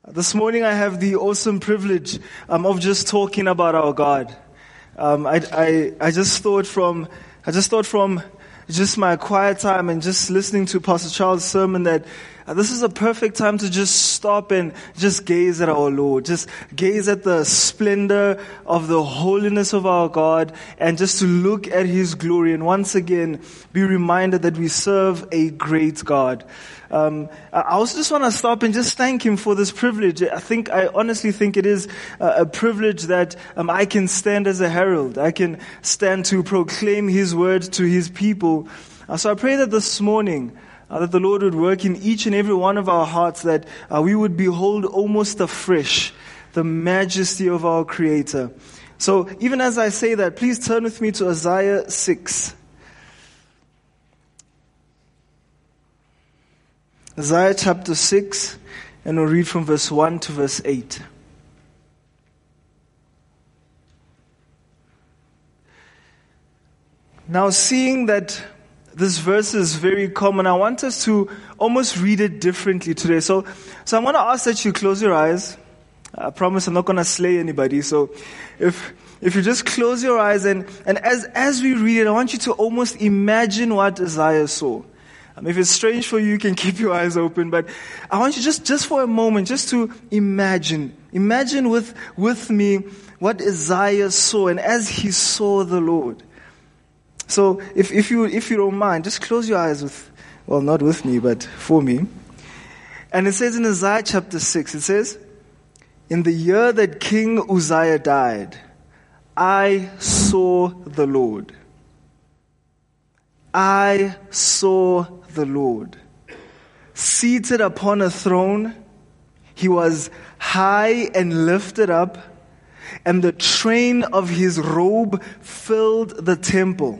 This morning I have the awesome privilege of just talking about our God. I just thought from just my quiet time and just listening to Pastor Charles' sermon that this is a perfect time to just stop and just gaze at our Lord. Just gaze at the splendor of the holiness of our God and just to look at His glory and once again be reminded that we serve a great God. I also just want to stop and just thank Him for this privilege. I honestly think it is a privilege that I can stand as a herald. I can stand to proclaim His word to His people. So I pray that this morning, that the Lord would work in each and every one of our hearts, that we would behold almost afresh the majesty of our Creator. So even as I say that, please turn with me to Isaiah 6. Isaiah chapter 6, and we'll read from verse 1 to verse 8. Now, seeing that this verse is very common, I want us to almost read it differently today. So I'm going to ask that you close your eyes. I promise I'm not going to slay anybody. So if you just close your eyes and as we read it, I want you to almost imagine what Isaiah saw. If it's strange for you, you can keep your eyes open, but I want you just for a moment, just to imagine with me what Isaiah saw and as he saw the Lord. So if you don't mind, just close your eyes not with me, but for me. And it says in Isaiah chapter 6, it says, "In the year that King Uzziah died, I saw the Lord. I saw the Lord. Seated upon a throne, He was high and lifted up, and the train of His robe filled the temple.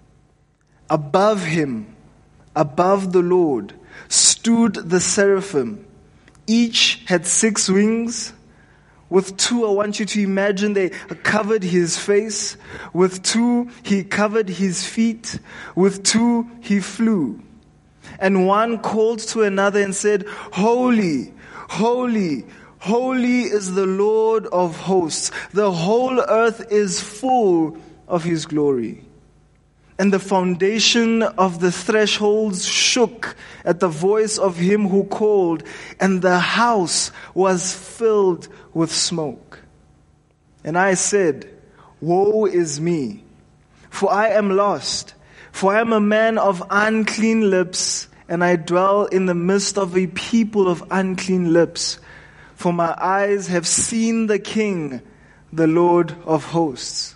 Above Him, above the Lord, stood the seraphim. Each had 6 wings. With 2, I want you to imagine they covered His face. With 2, He covered His feet. With 2, He flew. And one called to another and said, 'Holy, holy, holy is the Lord of hosts. The whole earth is full of His glory.' And the foundation of the thresholds shook at the voice of Him who called, and the house was filled with smoke. And I said, 'Woe is me, for I am lost, for I am a man of unclean lips, and I dwell in the midst of a people of unclean lips. For my eyes have seen the King, the Lord of hosts.'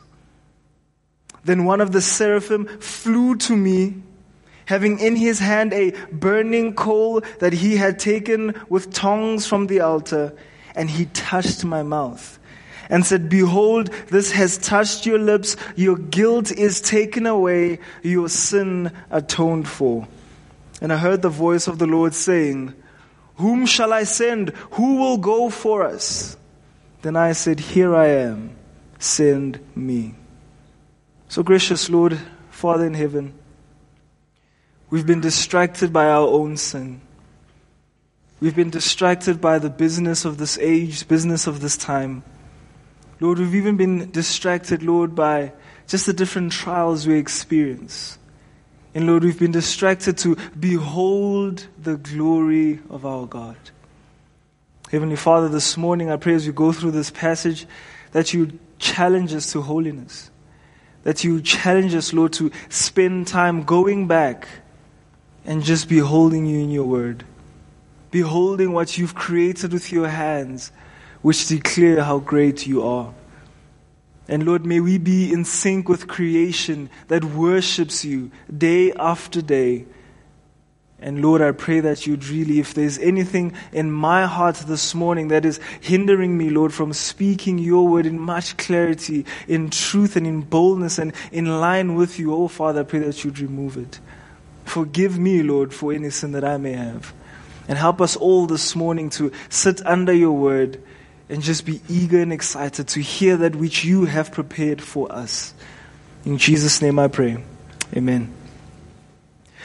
Then one of the seraphim flew to me, having in his hand a burning coal that he had taken with tongs from the altar, and he touched my mouth and said, 'Behold, this has touched your lips. Your guilt is taken away, your sin atoned for.' And I heard the voice of the Lord saying, 'Whom shall I send? Who will go for us?' Then I said, 'Here I am, send me.'" So gracious Lord, Father in heaven, we've been distracted by our own sin. We've been distracted by the business of this age, business of this time. Lord, we've even been distracted, Lord, by just the different trials we experience. And Lord, we've been distracted to behold the glory of our God. Heavenly Father, this morning I pray as we go through this passage that you challenge us to holiness. That you challenge us, Lord, to spend time going back and just beholding you in your word. Beholding what you've created with your hands, which declare how great you are. And Lord, may we be in sync with creation that worships you day after day. And Lord, I pray that you'd really, if there's anything in my heart this morning that is hindering me, Lord, from speaking your word in much clarity, in truth and in boldness and in line with you, oh Father, I pray that you'd remove it. Forgive me, Lord, for any sin that I may have. And help us all this morning to sit under your word and just be eager and excited to hear that which you have prepared for us. In Jesus' name I pray. Amen.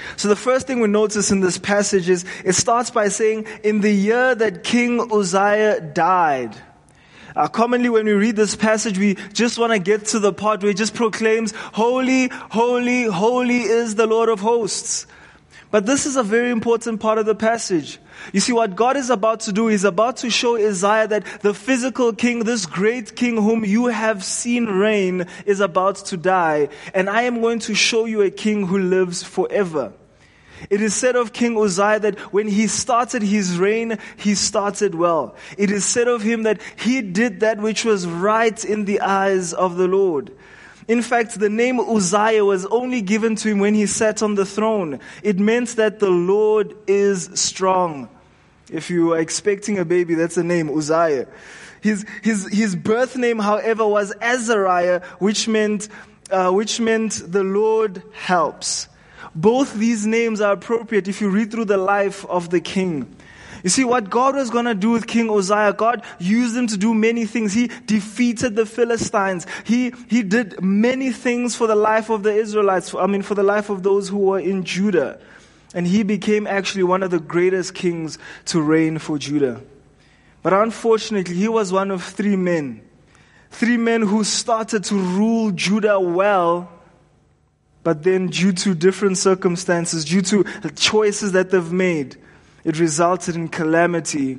So the first thing we notice in this passage is it starts by saying, in the year that King Uzziah died. Commonly when we read this passage, we just want to get to the part where it just proclaims, holy, holy, holy is the Lord of hosts. But this is a very important part of the passage. You see, what God is about to do, He's about to show Uzziah that the physical king, this great king whom you have seen reign, is about to die. And I am going to show you a king who lives forever. It is said of King Uzziah that when he started his reign, he started well. It is said of him that he did that which was right in the eyes of the Lord. In fact, the name Uzziah was only given to him when he sat on the throne. It meant that the Lord is strong. If you are expecting a baby, that's the name, Uzziah. His birth name, however, was Azariah, which meant the Lord helps. Both these names are appropriate if you read through the life of the king. You see, what God was going to do with King Uzziah, God used him to do many things. He defeated the Philistines. He did many things for the life of the Israelites, for the life of those who were in Judah. And he became actually one of the greatest kings to reign for Judah. But unfortunately, he was one of three men. Three men who started to rule Judah well, but then due to different circumstances, due to the choices that they've made, it resulted in calamity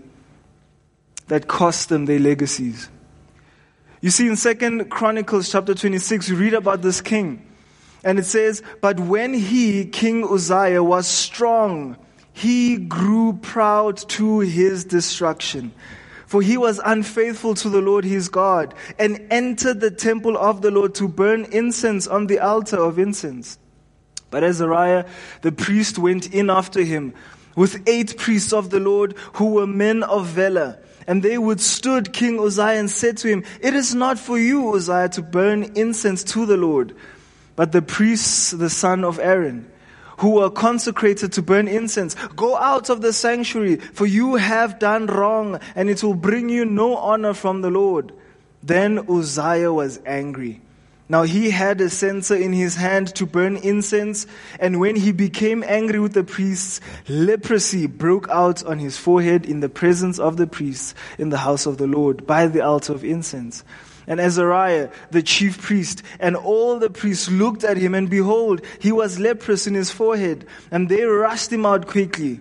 that cost them their legacies. You see, in 2 Chronicles chapter 26, we read about this king. And it says, but when he, King Uzziah, was strong, he grew proud to his destruction. For he was unfaithful to the Lord his God, and entered the temple of the Lord to burn incense on the altar of incense. But Azariah, the priest, went in after him, with 8 priests of the Lord who were men of valor. And they withstood King Uzziah and said to him, it is not for you, Uzziah, to burn incense to the Lord, but the priests, the son of Aaron, who were consecrated to burn incense. Go out of the sanctuary, for you have done wrong, and it will bring you no honor from the Lord. Then Uzziah was angry. Now he had a censer in his hand to burn incense, and when he became angry with the priests, leprosy broke out on his forehead in the presence of the priests in the house of the Lord by the altar of incense. And Azariah, the chief priest, and all the priests looked at him, and behold, he was leprous in his forehead, and they rushed him out quickly.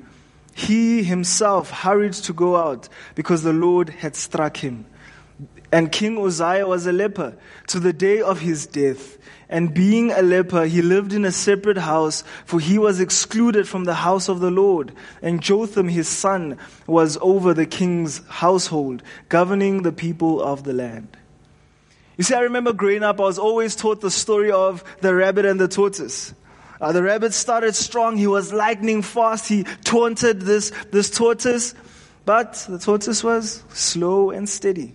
He himself hurried to go out, because the Lord had struck him. And King Uzziah was a leper to the day of his death. And being a leper, he lived in a separate house, for he was excluded from the house of the Lord. And Jotham, his son, was over the king's household, governing the people of the land. You see, I remember growing up, I was always taught the story of the rabbit and the tortoise. The rabbit started strong. He was lightning fast. He taunted this tortoise, but the tortoise was slow and steady.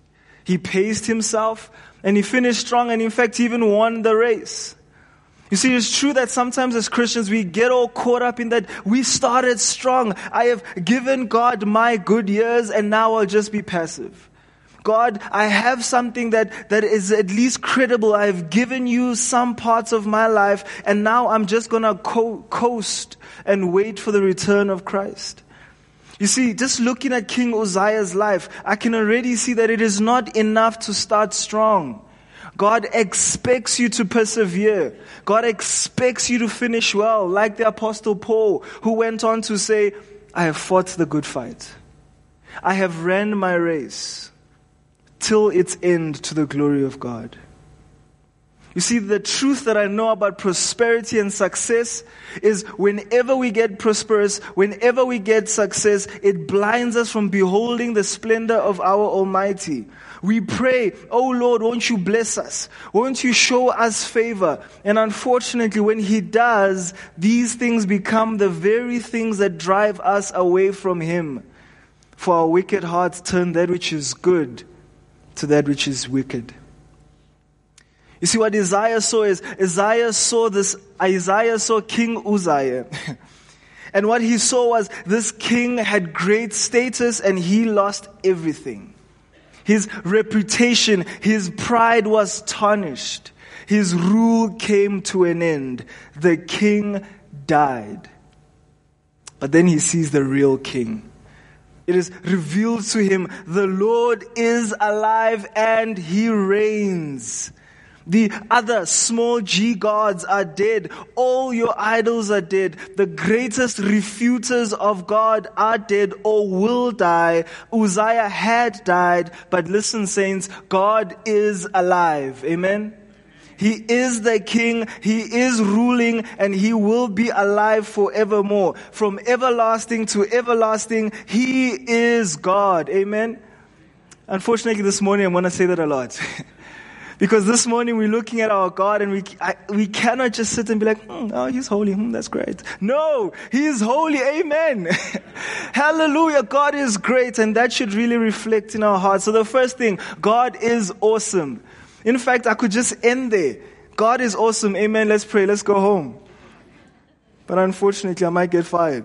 He paced himself, and he finished strong, and in fact, he even won the race. You see, it's true that sometimes as Christians, we get all caught up in that we started strong. I have given God my good years, and now I'll just be passive. God, I have something that is at least credible. I've given you some parts of my life, and now I'm just going to coast and wait for the return of Christ. You see, just looking at King Uzziah's life, I can already see that it is not enough to start strong. God expects you to persevere. God expects you to finish well, like the Apostle Paul, who went on to say, I have fought the good fight. I have ran my race till its end to the glory of God. You see, the truth that I know about prosperity and success is whenever we get prosperous, whenever we get success, it blinds us from beholding the splendor of our Almighty. We pray, oh Lord, won't you bless us? Won't you show us favor? And unfortunately, when He does, these things become the very things that drive us away from Him. For our wicked hearts turn that which is good to that which is wicked. You see, what Isaiah saw is, Isaiah saw King Uzziah. And what he saw was this king had great status and he lost everything. His reputation, his pride was tarnished. His rule came to an end. The king died. But then he sees the real king. It is revealed to him, the Lord is alive and he reigns. The other small g gods are dead. All your idols are dead. The greatest refuters of God are dead or will die. Uzziah had died, but listen, saints, God is alive. Amen? He is the king, he is ruling, and he will be alive forevermore. From everlasting to everlasting, he is God. Amen? Unfortunately, this morning I'm going to say that a lot. Because this morning we're looking at our God and we cannot just sit and be like, oh, he's holy, that's great. No, he is holy, amen. Hallelujah, God is great, and that should really reflect in our hearts. So the first thing, God is awesome. In fact, I could just end there. God is awesome, amen, let's pray, let's go home. But unfortunately, I might get fired.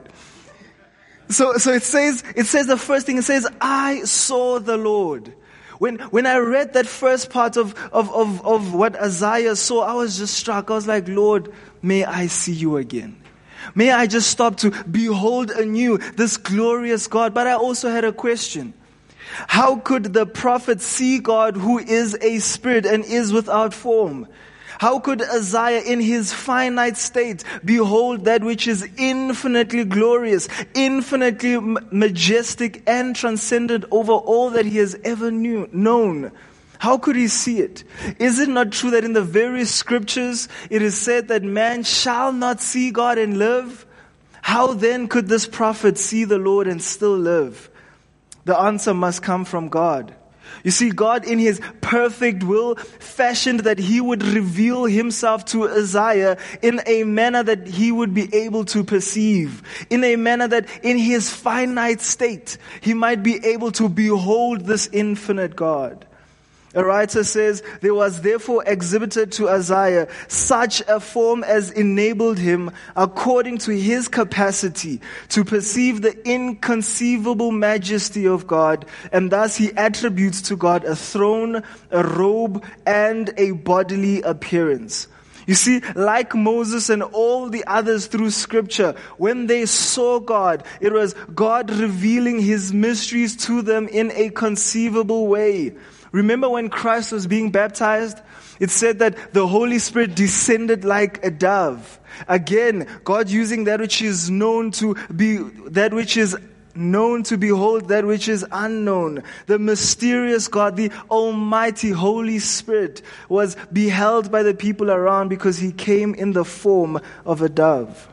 So it says the first thing, it says, I saw the Lord. When I read that first part of what Isaiah saw, I was just struck. I was like, Lord, may I see you again. May I just stop to behold anew this glorious God. But I also had a question. How could the prophet see God who is a spirit and is without form? How could Isaiah in his finite state behold that which is infinitely glorious, infinitely majestic and transcendent over all that he has ever known? How could he see it? Is it not true that in the very scriptures it is said that man shall not see God and live? How then could this prophet see the Lord and still live? The answer must come from God. You see, God in his perfect will fashioned that he would reveal himself to Isaiah in a manner that he would be able to perceive. In a manner that in his finite state, he might be able to behold this infinite God. A writer says, there was therefore exhibited to Isaiah such a form as enabled him, according to his capacity, to perceive the inconceivable majesty of God, and thus he attributes to God a throne, a robe, and a bodily appearance. You see, like Moses and all the others through scripture, when they saw God, it was God revealing his mysteries to them in a conceivable way. Remember when Christ was being baptized? It said that the Holy Spirit descended like a dove. Again, God using that which is known to be, that which is known to behold that which is unknown. The mysterious God, the Almighty Holy Spirit, was beheld by the people around because he came in the form of a dove.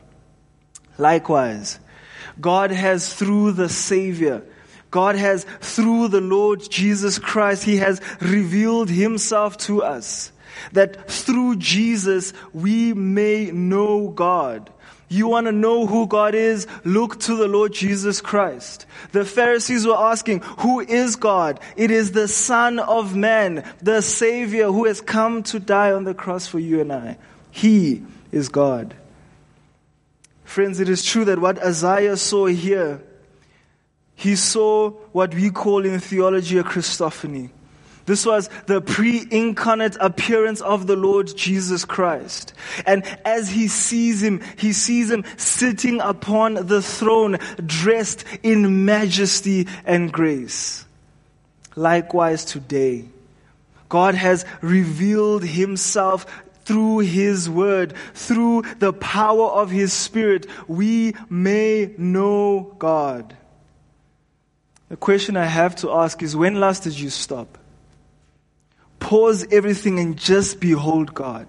Likewise, God has through the Savior, God has, through the Lord Jesus Christ, he has revealed himself to us. That through Jesus, we may know God. You want to know who God is? Look to the Lord Jesus Christ. The Pharisees were asking, who is God? It is the Son of Man, the Savior who has come to die on the cross for you and I. He is God. Friends, it is true that what Isaiah saw here, he saw what we call in theology a Christophany. This was the pre-incarnate appearance of the Lord Jesus Christ. And as he sees him sitting upon the throne, dressed in majesty and grace. Likewise today, God has revealed himself through his word, through the power of his Spirit. We may know God. The question I have to ask is, when last did you stop? Pause everything and just behold God.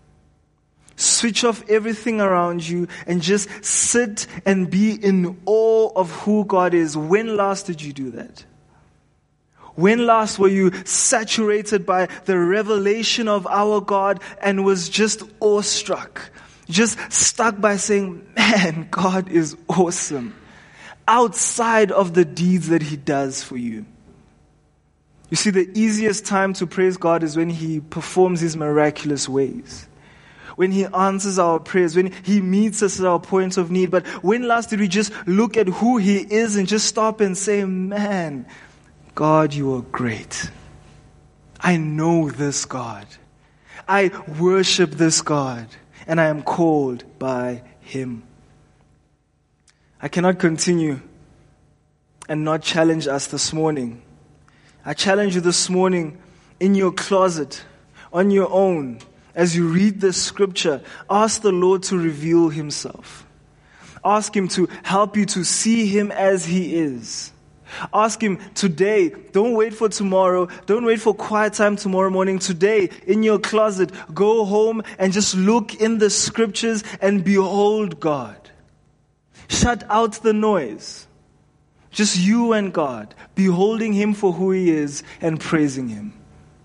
Switch off everything around you and just sit and be in awe of who God is. When last did you do that? When last were you saturated by the revelation of our God and was just awestruck? Just stuck by saying, man, God is awesome. Outside of the deeds that he does for you. You see, the easiest time to praise God is when he performs his miraculous ways. When he answers our prayers, when he meets us at our point of need. But when last did we just look at who he is and just stop and say, man, God, you are great. I know this God. I worship this God. And I am called by him. I cannot continue and not challenge us this morning. I challenge you this morning in your closet, on your own, as you read this scripture, ask the Lord to reveal himself. Ask him to help you to see him as he is. Ask him today. Don't wait for tomorrow. Don't wait for quiet time tomorrow morning. Today, in your closet, go home and just look in the scriptures and behold God. Shut out the noise. Just you and God, beholding him for who he is and praising him.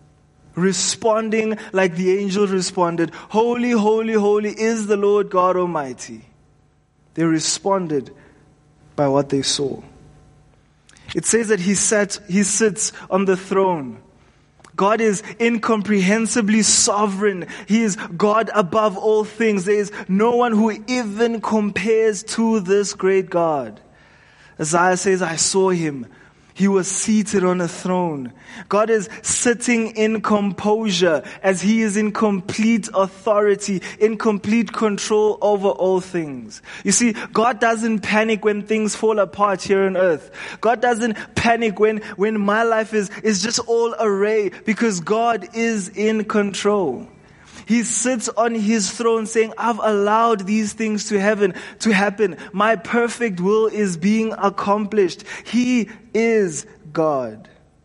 Responding like the angel responded, "Holy, holy, holy is the Lord God Almighty." They responded by what they saw. It says that he sits on the throne. God is incomprehensibly sovereign. He is God above all things. There is no one who even compares to this great God. Isaiah says, I saw him. He was seated on a throne. God is sitting in composure as he is in complete authority, in complete control over all things. You see, God doesn't panic when things fall apart here on earth. God doesn't panic when my life is just all array, because God is in control. He sits on his throne saying, I've allowed these things to happen. My perfect will is being accomplished. He is God.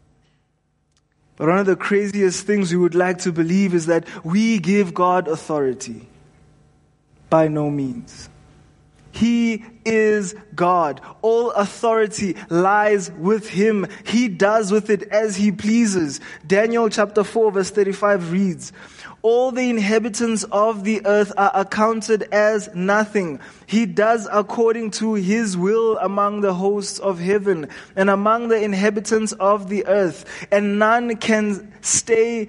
But one of the craziest things we would like to believe is that we give God authority. By no means. He is God. All authority lies with him. He does with it as he pleases. Daniel chapter 4 verse 35 reads, all the inhabitants of the earth are accounted as nothing. He does according to his will among the hosts of heaven and among the inhabitants of the earth. And none can stay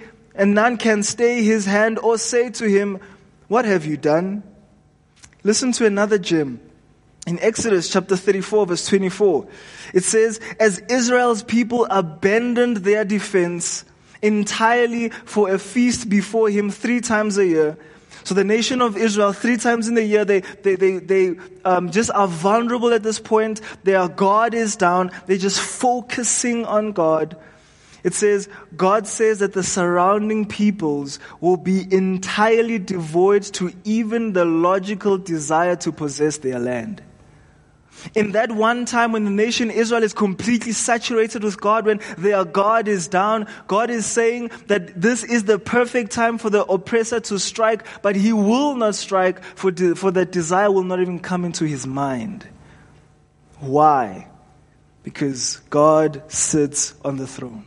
his hand or say to him, what have you done? Listen to another gem. In Exodus chapter 34 verse 24, it says, as Israel's people abandoned their defense entirely for a feast before him 3 times a year. So the nation of Israel 3 times in the year, they just are vulnerable at this point. Their guard is down. They're just focusing on God. It says, God says that the surrounding peoples will be entirely devoid to even the logical desire to possess their land. In that one time when the nation Israel is completely saturated with God, when their guard is down, God is saying that this is the perfect time for the oppressor to strike, but he will not strike, for that desire will not even come into his mind. Why? Because God sits on the throne.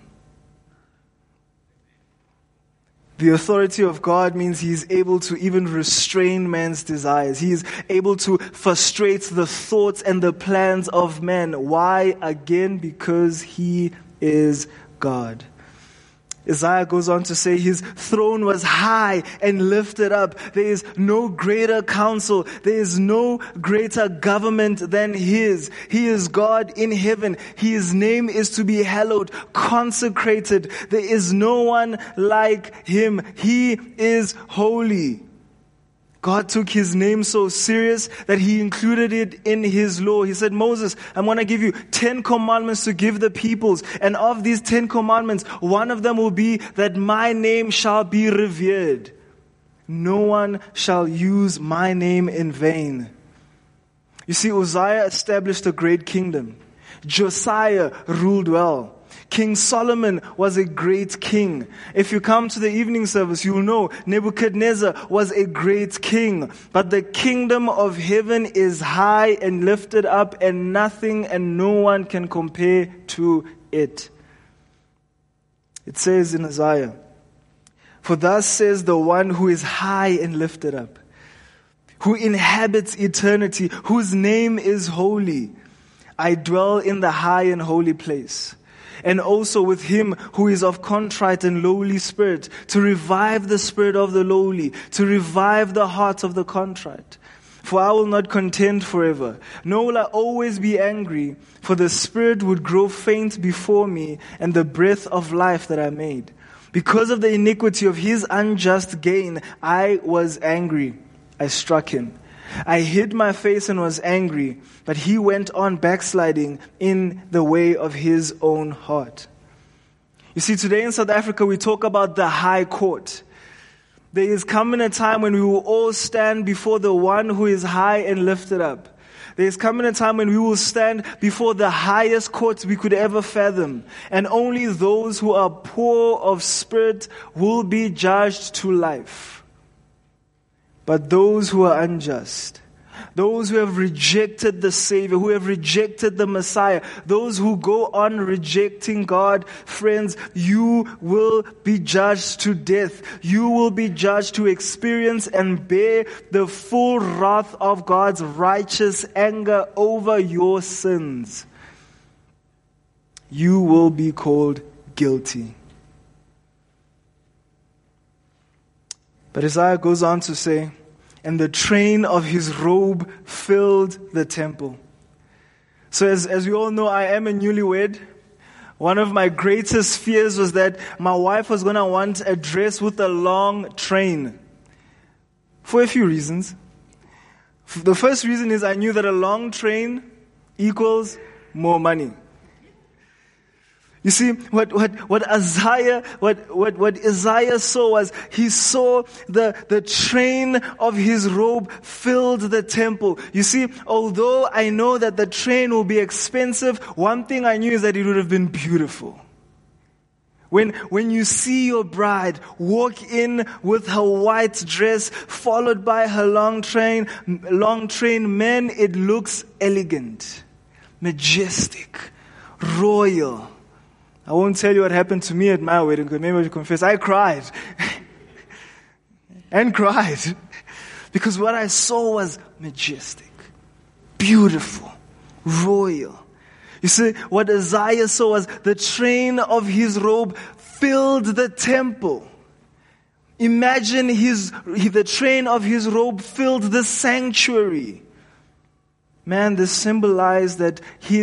The authority of God means he is able to even restrain man's desires. He is able to frustrate the thoughts and the plans of man. Why? Again, because he is God. Isaiah goes on to say his throne was high and lifted up. There is no greater counsel. There is no greater government than his. He is God in heaven. His name is to be hallowed, consecrated. There is no one like him. He is holy. God took his name so serious that he included it in his law. He said, Moses, I'm going to give you 10 commandments to give the peoples. And of these 10 commandments, one of them will be that my name shall be revered. No one shall use my name in vain. You see, Uzziah established a great kingdom. Josiah ruled well. King Solomon was a great king. If you come to the evening service, you'll know Nebuchadnezzar was a great king. But the kingdom of heaven is high and lifted up, and nothing and no one can compare to it. It says in Isaiah, for thus says the one who is high and lifted up, who inhabits eternity, whose name is holy. I dwell in the high and holy place, and also with him who is of contrite and lowly spirit, to revive the spirit of the lowly, to revive the heart of the contrite. For I will not contend forever, nor will I always be angry, for the spirit would grow faint before me, and the breath of life that I made. Because of the iniquity of his unjust gain, I was angry. I struck him. I hid my face and was angry, but he went on backsliding in the way of his own heart. You see, today in South Africa, we talk about the high court. There is coming a time when we will all stand before the one who is high and lifted up. There is coming a time when we will stand before the highest court we could ever fathom. And only those who are poor of spirit will be judged to life. But those who are unjust, those who have rejected the Savior, who have rejected the Messiah, those who go on rejecting God, friends, you will be judged to death. You will be judged to experience and bear the full wrath of God's righteous anger over your sins. You will be called guilty. But Isaiah goes on to say, and the train of his robe filled the temple. So as we all know, I am a newlywed. One of my greatest fears was that my wife was going to want a dress with a long train. For a few reasons. The first reason is I knew that a long train equals more money. You see, what Isaiah saw was, he saw the train of his robe filled the temple. You see, although I know that the train will be expensive, one thing I knew is that it would have been beautiful. When you see your bride walk in with her white dress, followed by her long train, man, it looks elegant, majestic, royal. I won't tell you what happened to me at my wedding, because maybe I should confess. I cried. And cried. Because what I saw was majestic, beautiful, royal. You see, what Isaiah saw was the train of his robe filled the temple. Imagine the train of his robe filled the sanctuary. Man, this symbolized that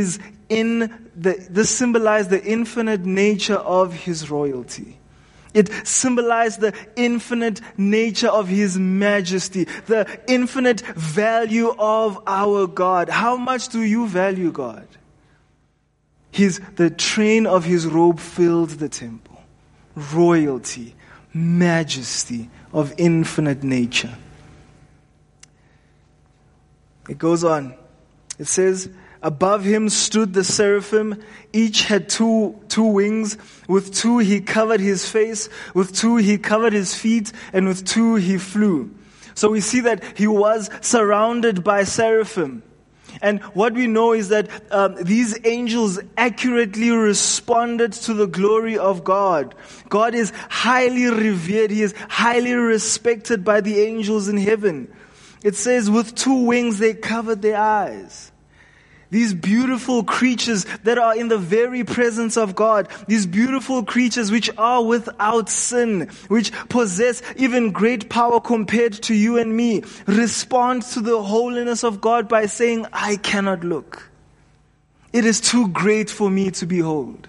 this symbolized the infinite nature of his royalty. It symbolized the infinite nature of his majesty, the infinite value of our God. How much do you value God? The train of his robe filled the temple. Royalty, majesty of infinite nature. It goes on. It says, above him stood the seraphim. Each had two wings. With two he covered his face. With two he covered his feet. And with two he flew. So we see that he was surrounded by seraphim. And what we know is that these angels accurately responded to the glory of God. God is highly revered. He is highly respected by the angels in heaven. It says, with two wings they covered their eyes. These beautiful creatures that are in the very presence of God, these beautiful creatures which are without sin, which possess even great power compared to you and me, respond to the holiness of God by saying, I cannot look. It is too great for me to behold.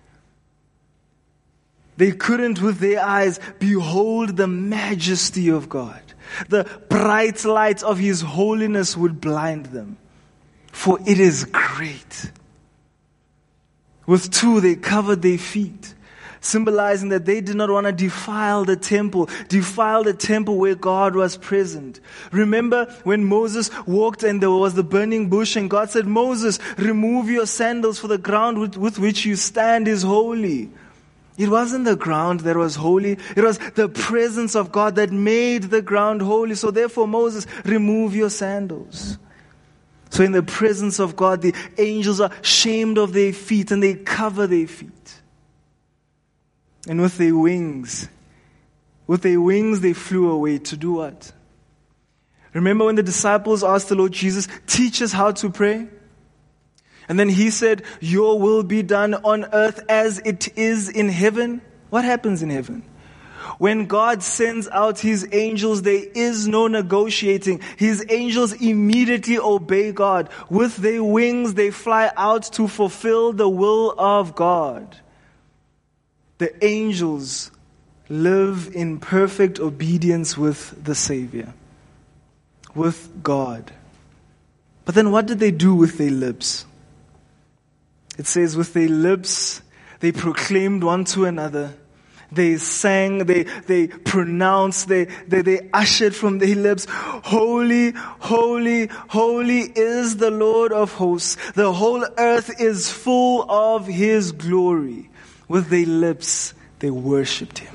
They couldn't with their eyes behold the majesty of God. The bright light of His holiness would blind them. For it is great. With two, they covered their feet, symbolizing that they did not want to defile the temple where God was present. Remember when Moses walked and there was the burning bush and God said, Moses, remove your sandals, for the ground with which you stand is holy. It wasn't the ground that was holy. It was the presence of God that made the ground holy. So therefore, Moses, remove your sandals. So in the presence of God, the angels are ashamed of their feet and they cover their feet. And with their wings they flew away to do what? Remember when the disciples asked the Lord Jesus, teach us how to pray? And then He said, your will be done on earth as it is in heaven. What happens in heaven? When God sends out His angels, there is no negotiating. His angels immediately obey God. With their wings, they fly out to fulfill the will of God. The angels live in perfect obedience with the Savior. with God. But then what did they do with their lips? It says, with their lips, they proclaimed one to another. They sang, they pronounced, they ushered from their lips, holy, holy, holy is the Lord of hosts. The whole earth is full of His glory. With their lips, they worshipped Him.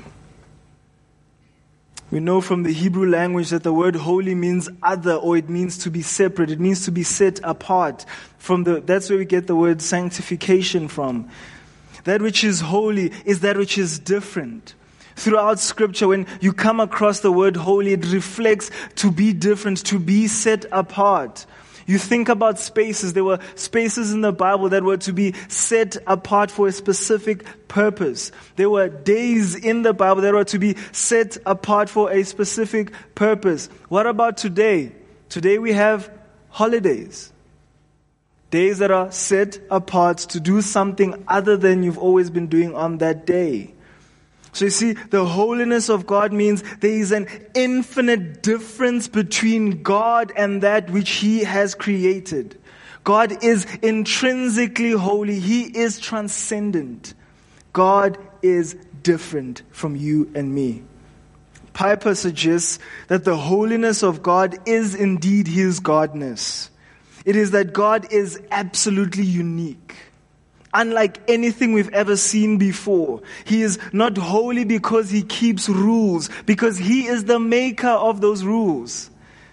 We know from the Hebrew language that the word holy means other, or it means to be separate. It means to be set apart. That's where we get the word sanctification from. That which is holy is that which is different. Throughout Scripture, when you come across the word holy, it reflects to be different, to be set apart. You think about spaces. There were spaces in the Bible that were to be set apart for a specific purpose. There were days in the Bible that were to be set apart for a specific purpose. What about today? Today we have holidays. Days that are set apart to do something other than you've always been doing on that day. So you see, the holiness of God means there is an infinite difference between God and that which He has created. God is intrinsically holy. He is transcendent. God is different from you and me. Piper suggests that the holiness of God is indeed His godness. It is that God is absolutely unique. Unlike anything we've ever seen before. He is not holy because He keeps rules, because He is the maker of those rules.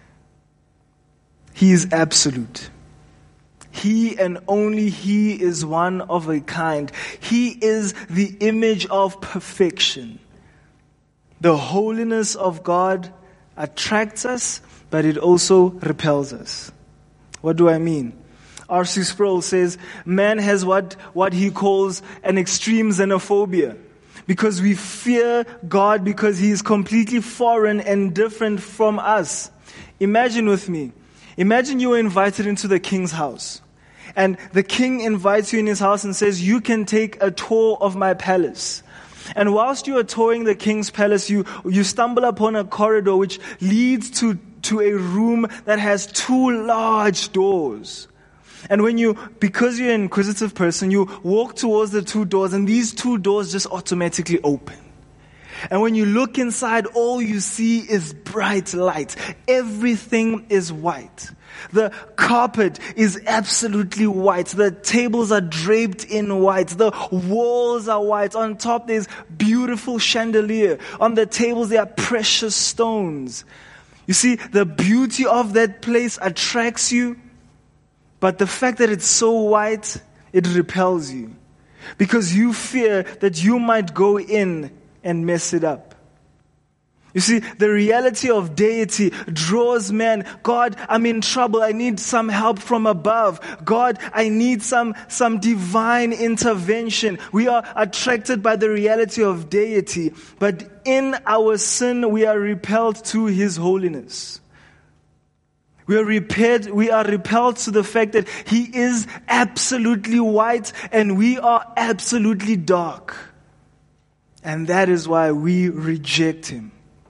He is absolute. He and only He is one of a kind. He is the image of perfection. The holiness of God attracts us, but it also repels us. What do I mean? R.C. Sproul says, man has what he calls an extreme xenophobia. Because we fear God because He is completely foreign and different from us. Imagine with me. Imagine you were invited into the king's house. And the king invites you in his house and says, you can take a tour of my palace. And whilst you are touring the king's palace, you stumble upon a corridor which leads to a room that has 2 large doors. And because you're an inquisitive person, you walk towards the 2 doors, and these 2 doors just automatically open. And when you look inside, all you see is bright light. Everything is white. The carpet is absolutely white. The tables are draped in white. The walls are white. On top there's beautiful chandelier. On the tables there are precious stones. You see, the beauty of that place attracts you. But the fact that it's so white, it repels you. Because you fear that you might go in and mess it up. You see, the reality of deity draws man. God, I'm in trouble. I need some help from above. God, I need some divine intervention. We are attracted by the reality of deity. But in our sin, we are repelled to His holiness. We are repelled to the fact that He is absolutely white and we are absolutely dark. And that is why we reject Him.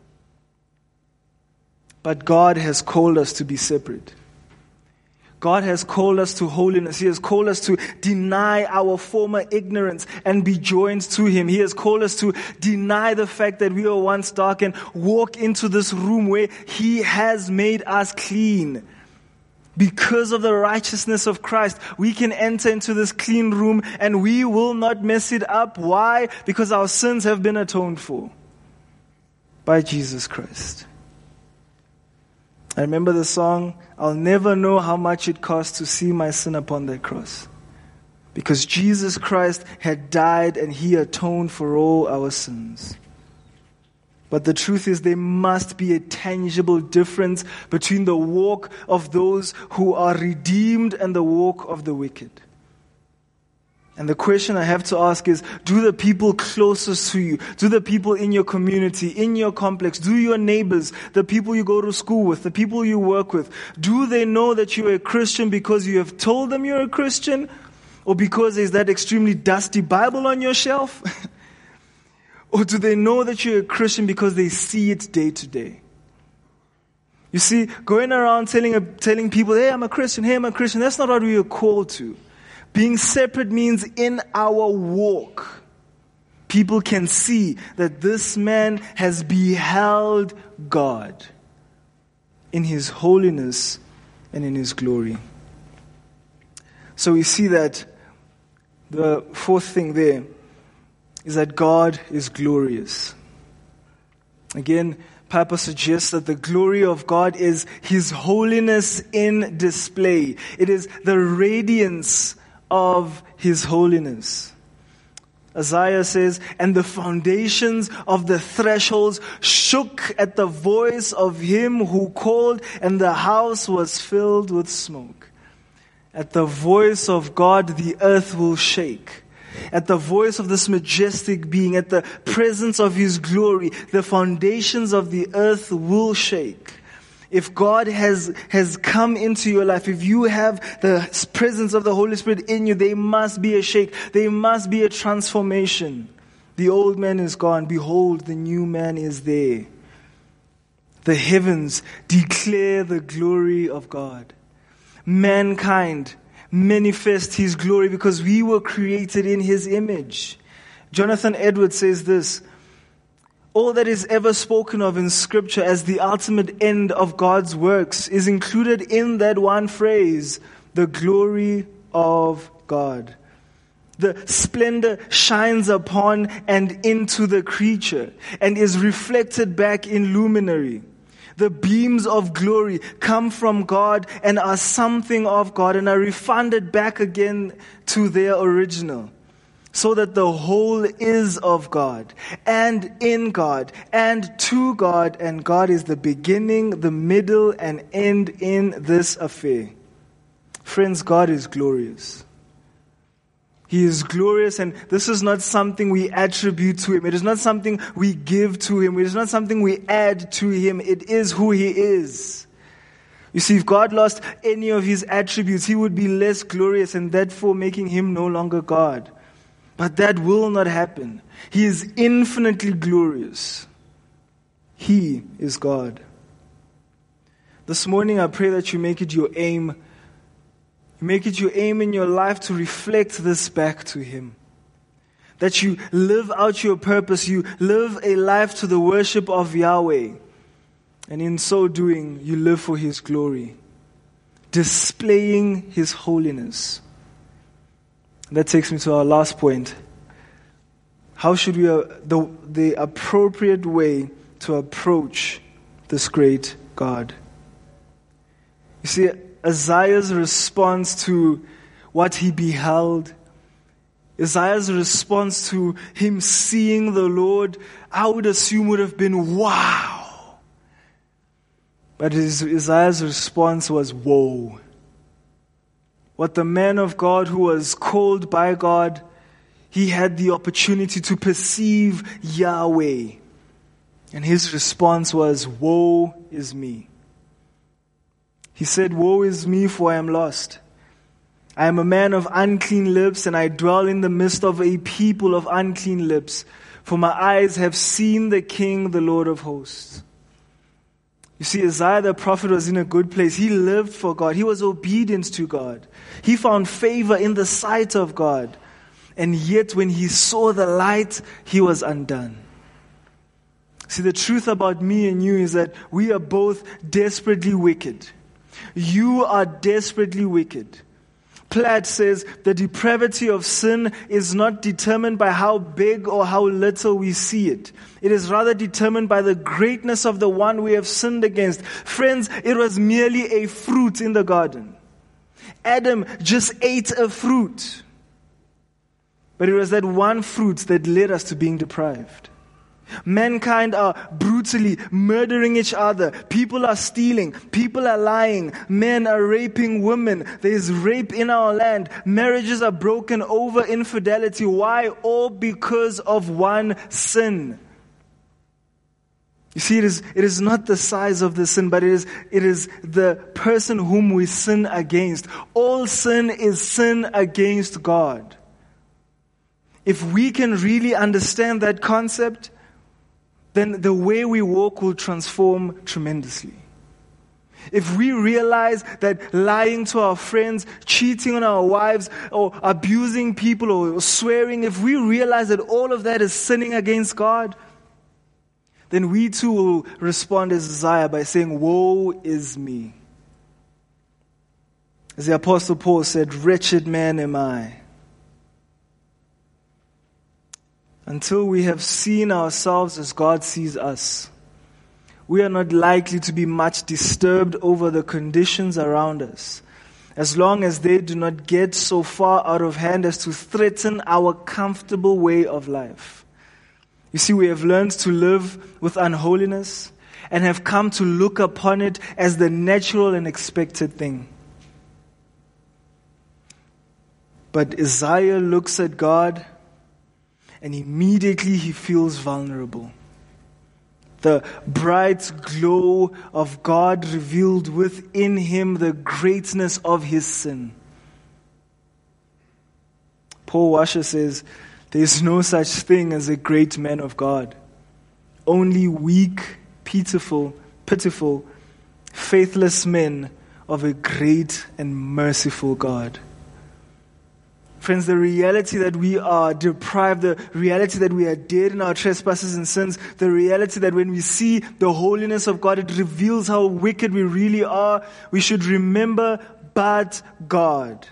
But God has called us to be separate. God has called us to holiness. He has called us to deny our former ignorance and be joined to Him. He has called us to deny the fact that we were once dark and walk into this room where He has made us clean. Because of the righteousness of Christ, we can enter into this clean room and we will not mess it up. Why? Because our sins have been atoned for by Jesus Christ. I remember the song, I'll never know how much it cost to see my sin upon that cross. Because Jesus Christ had died and He atoned for all our sins. But the truth is there must be a tangible difference between the walk of those who are redeemed and the walk of the wicked. And the question I have to ask is, do the people closest to you, do the people in your community, in your complex, do your neighbors, the people you go to school with, the people you work with, do they know that you're a Christian because you have told them you're a Christian? Or because there's that extremely dusty Bible on your shelf? Or do they know that you're a Christian because they see it day to day? You see, going around telling people, hey, I'm a Christian, that's not what we are called to. Being separate means in our walk, people can see that this man has beheld God in His holiness and in His glory. So we see that the fourth thing there is that God is glorious. Again, Piper suggests that the glory of God is His holiness in display. It is the radiance of His holiness. Isaiah says, and the foundations of the thresholds shook at the voice of Him who called, and the house was filled with smoke. At the voice of God, the earth will shake. At the voice of this majestic being, at the presence of His glory, the foundations of the earth will shake. If God has come into your life, if you have the presence of the Holy Spirit in you, there must be a shake. There must be a transformation. The old man is gone. Behold, the new man is there. The heavens declare the glory of God. Mankind manifest His glory because we were created in His image. Jonathan Edwards says this, all that is ever spoken of in Scripture as the ultimate end of God's works is included in that one phrase, the glory of God. The splendor shines upon and into the creature and is reflected back in luminary. The beams of glory come from God and are something of God and are refunded back again to their original. So that the whole is of God and in God and to God, and God is the beginning, the middle, and end in this affair. Friends, God is glorious. He is glorious, and this is not something we attribute to Him. It is not something we give to Him. It is not something we add to Him. It is who He is. You see, if God lost any of His attributes, He would be less glorious, and therefore making Him no longer God. But that will not happen. He is infinitely glorious. He is God. This morning I pray that you make it your aim. Make it your aim in your life to reflect this back to Him. That you live out your purpose. You live a life to the worship of Yahweh. And in so doing, you live for His glory. Displaying His holiness. That takes me to our last point. How should we, the appropriate way to approach this great God? You see, Isaiah's response to what he beheld, Isaiah's response to him seeing the Lord, I would assume would have been wow. But Isaiah's response was woe. What the man of God who was called by God, he had the opportunity to perceive Yahweh. And his response was, woe is me. He said, woe is me, for I am lost. I am a man of unclean lips, and I dwell in the midst of a people of unclean lips. For my eyes have seen the King, the Lord of hosts. You see, Isaiah the prophet was in a good place. He lived for God. He was obedient to God. He found favor in the sight of God. And yet when he saw the light, he was undone. See, the truth about me and you is that we are both desperately wicked. You are desperately wicked. Platt says the depravity of sin is not determined by how big or how little we see it. It is rather determined by the greatness of the one we have sinned against. Friends, it was merely a fruit in the garden. Adam just ate a fruit. But it was that one fruit that led us to being deprived. Mankind are brutally murdering each other. People are stealing. People are lying. Men are raping women. There is rape in our land. Marriages are broken over infidelity. Why? All because of one sin. You see, it is not the size of the sin, but it is the person whom we sin against. All sin is sin against God. If we can really understand that concept, then the way we walk will transform tremendously. if we realize that lying to our friends, cheating on our wives, or abusing people, or swearing, if we realize that all of that is sinning against God, then we too will respond as Isaiah by saying, woe is me. As the Apostle Paul said, wretched man am I. Until we have seen ourselves as God sees us, we are not likely to be much disturbed over the conditions around us, as long as they do not get so far out of hand as to threaten our comfortable way of life. You see, we have learned to live with unholiness and have come to look upon it as the natural and expected thing. But Isaiah looks at God and immediately he feels vulnerable. The bright glow of God revealed within him the greatness of his sin. Paul Washer says, there is no such thing as a great man of God. Only weak, pitiful, faithless men of a great and merciful God. Friends, the reality that we are deprived, the reality that we are dead in our trespasses and sins, the reality that when we see the holiness of God, it reveals how wicked we really are. We should remember, but God.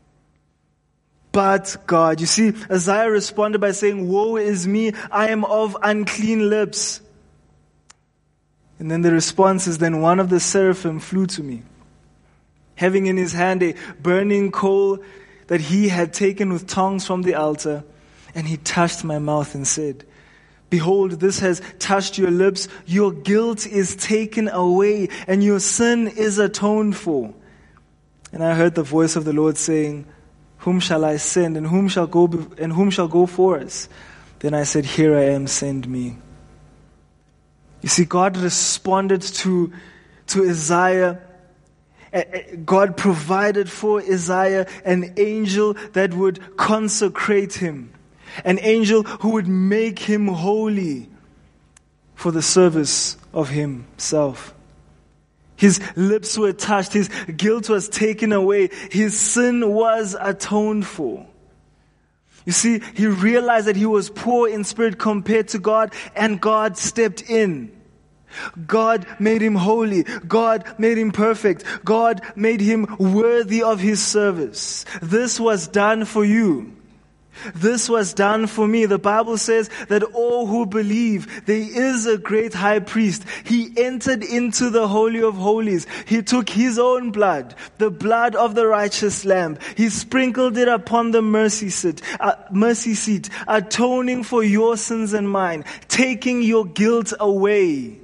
But God. You see, Isaiah responded by saying, woe is me, I am of unclean lips. And then the response is, then one of the seraphim flew to me, having in his hand a burning coal that he had taken with tongs from the altar, and he touched my mouth and said, behold, this has touched your lips, your guilt is taken away, and your sin is atoned for. And I heard the voice of the Lord saying, whom shall I send, and whom shall go for us? Then I said, here I am, send me. You see, God responded to Isaiah. God provided for Isaiah an angel that would consecrate him, an angel who would make him holy for the service of himself. His lips were touched, his guilt was taken away, his sin was atoned for. You see, he realized that he was poor in spirit compared to God, and God stepped in. God made him holy. God made him perfect. God made him worthy of his service. This was done for you. This was done for me. The Bible says that all who believe, there is a great high priest. He entered into the Holy of Holies. He took his own blood, the blood of the righteous Lamb. He sprinkled it upon the mercy seat, atoning for your sins and mine, taking your guilt away.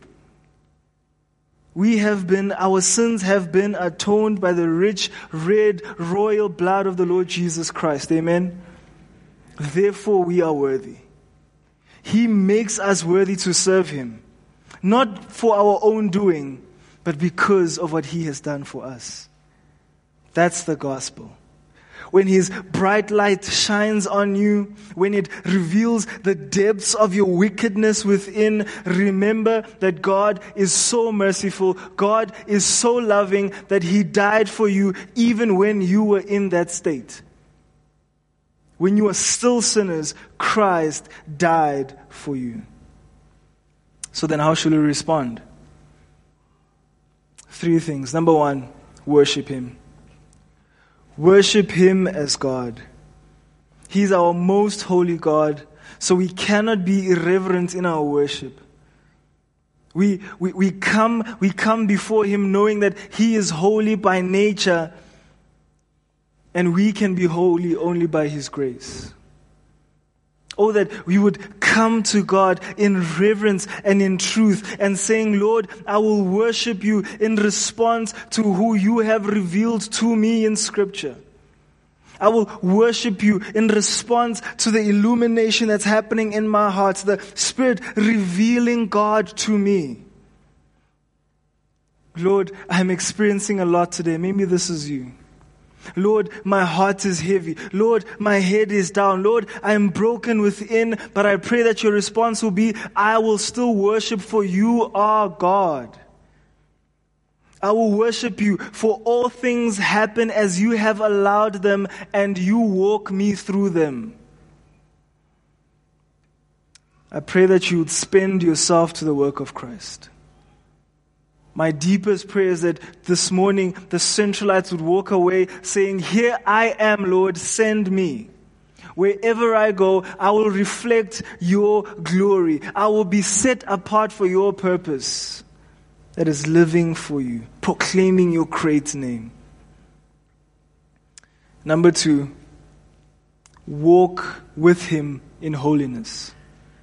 Our sins have been atoned by the rich, red, royal blood of the Lord Jesus Christ. Amen. Therefore we are worthy. He makes us worthy to serve him. Not for our own doing, but because of what he has done for us. That's the gospel. When his bright light shines on you, when it reveals the depths of your wickedness within, remember that God is so merciful, God is so loving that he died for you even when you were in that state. When you are still sinners, Christ died for you. So then how should we respond? 3 things. Number 1, worship him. Worship him as God. He's our most holy God, so we cannot be irreverent in our worship. We come before him knowing that he is holy by nature, and we can be holy only by his grace. Oh, that we would come to God in reverence and in truth and saying, Lord, I will worship you in response to who you have revealed to me in Scripture. I will worship you in response to the illumination that's happening in my heart, the Spirit revealing God to me. Lord, I'm experiencing a lot today. Maybe this is you. Lord, my heart is heavy. Lord, my head is down. Lord, I am broken within, but I pray that your response will be, I will still worship, for you are God. I will worship you, for all things happen as you have allowed them, and you walk me through them. I pray that you would spend yourself to the work of Christ. My deepest prayer is that this morning the Centralites would walk away saying, here I am, Lord, send me. Wherever I go, I will reflect your glory. I will be set apart for your purpose. That is living for you, proclaiming your great name. Number 2, walk with him in holiness.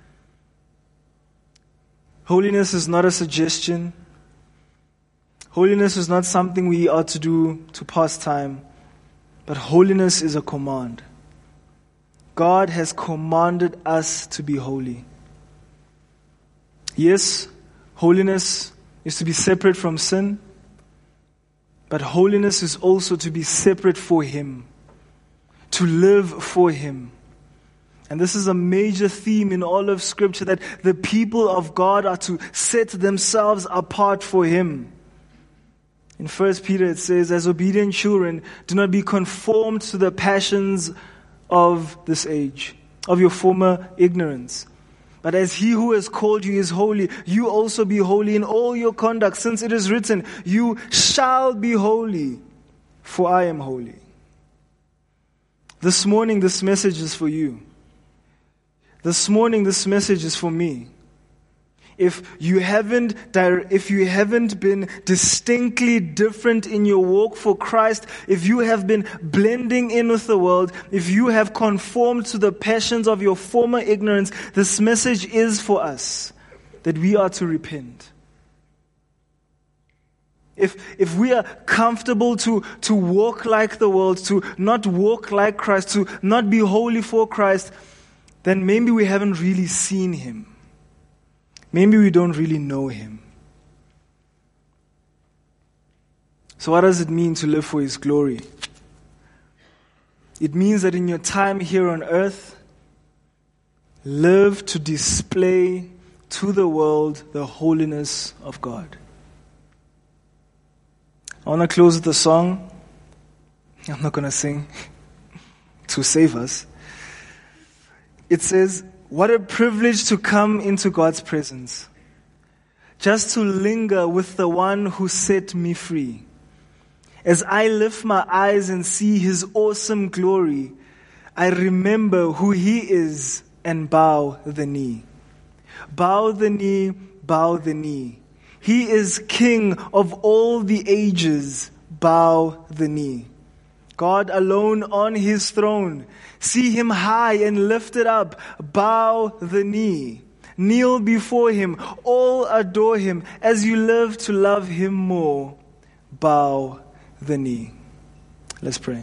Holiness is not a suggestion. Holiness is not something we are to do to pass time, but holiness is a command. God has commanded us to be holy. Yes, holiness is to be separate from sin, but holiness is also to be separate for him, to live for him. And this is a major theme in all of Scripture, that the people of God are to set themselves apart for him. In 1 Peter it says, as obedient children, do not be conformed to the passions of this age, of your former ignorance. But as he who has called you is holy, you also be holy in all your conduct, since it is written, you shall be holy, for I am holy. This morning, this message is for you. This morning, this message is for me. If you haven't been distinctly different in your walk for Christ, if you have been blending in with the world, if you have conformed to the passions of your former ignorance, this message is for us, that we are to repent. If we are comfortable to walk like the world, to not walk like Christ, to not be holy for Christ, then maybe we haven't really seen him. Maybe we don't really know him. So what does it mean to live for his glory? It means that in your time here on earth, live to display to the world the holiness of God. I want to close with a song. I'm not going to sing to save us. It says, what a privilege to come into God's presence, just to linger with the one who set me free. As I lift my eyes and see his awesome glory, I remember who he is and bow the knee. Bow the knee, bow the knee. He is King of all the ages. Bow the knee. God alone on his throne. See him high and lifted up. Bow the knee. Kneel before him. All adore him. As you live to love him more, bow the knee. Let's pray.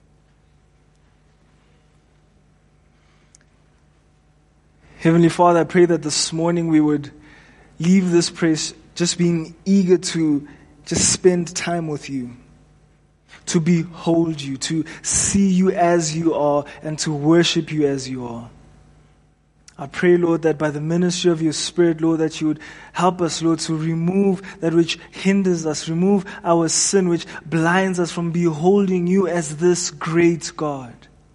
Heavenly Father, I pray that this morning we would leave this place just being eager to just spend time with you, to behold you, to see you as you are, and to worship you as you are. I pray, Lord, that by the ministry of your Spirit, Lord, that you would help us, Lord, to remove that which hinders us, remove our sin which blinds us from beholding you as this great God.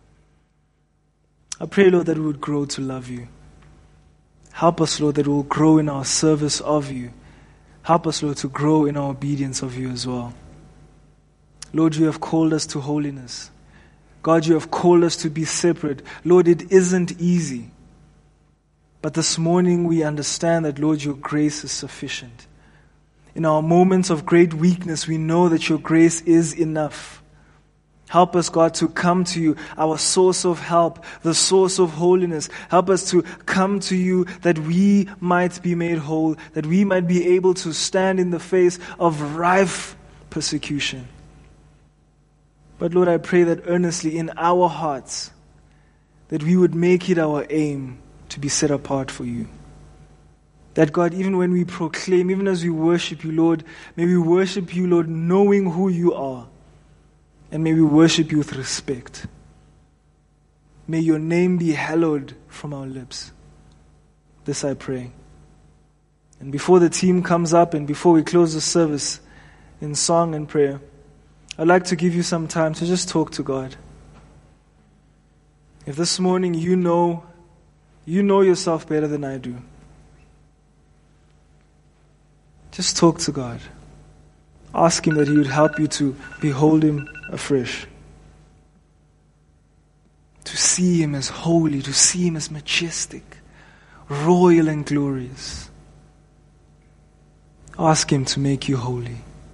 I pray, Lord, that we would grow to love you. Help us, Lord, that we will grow in our service of you. Help us, Lord, to grow in our obedience of you as well. Lord, you have called us to holiness. God, you have called us to be separate. Lord, it isn't easy. But this morning we understand that, Lord, your grace is sufficient. In our moments of great weakness, we know that your grace is enough. Help us, God, to come to you, our source of help, the source of holiness. Help us to come to you that we might be made whole, that we might be able to stand in the face of rife persecution. But Lord, I pray that earnestly in our hearts, that we would make it our aim to be set apart for you. That God, even when we proclaim, even as we worship you, Lord, may we worship you, Lord, knowing who you are. And may we worship you with respect. May your name be hallowed from our lips. This I pray. And before the team comes up and before we close the service, in song and prayer, I'd like to give you some time to just talk to God. If this morning you know yourself better than I do, just talk to God. Ask Him that He would help you to behold Him afresh. To see Him as holy, to see Him as majestic, royal and glorious. Ask Him to make you holy.